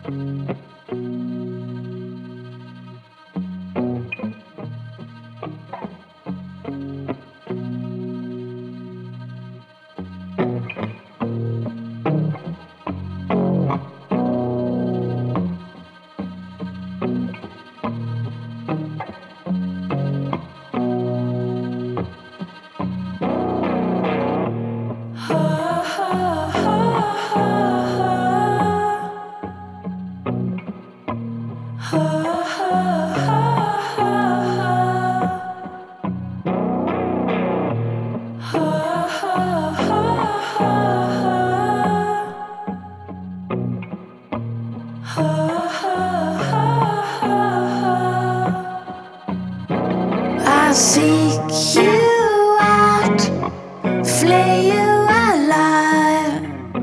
I'll seek you out, flay you alive.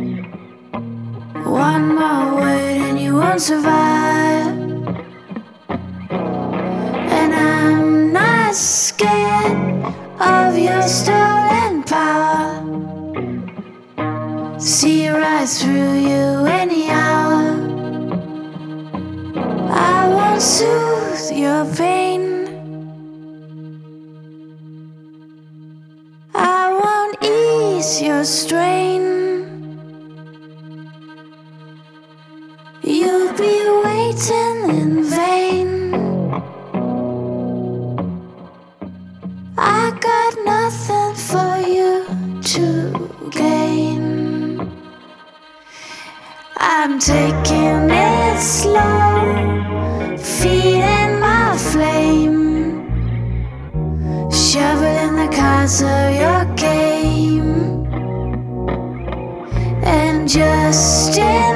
One more word and you won't survive. And I'm not scared of your stolen power. See right through you anyhow. I won't soothe your pain. I won't ease your strain. You'll be waiting in vain. I got nothing for you to gain. I'm taking it slow, feeding my flame, shoveling the cards of your game, and just in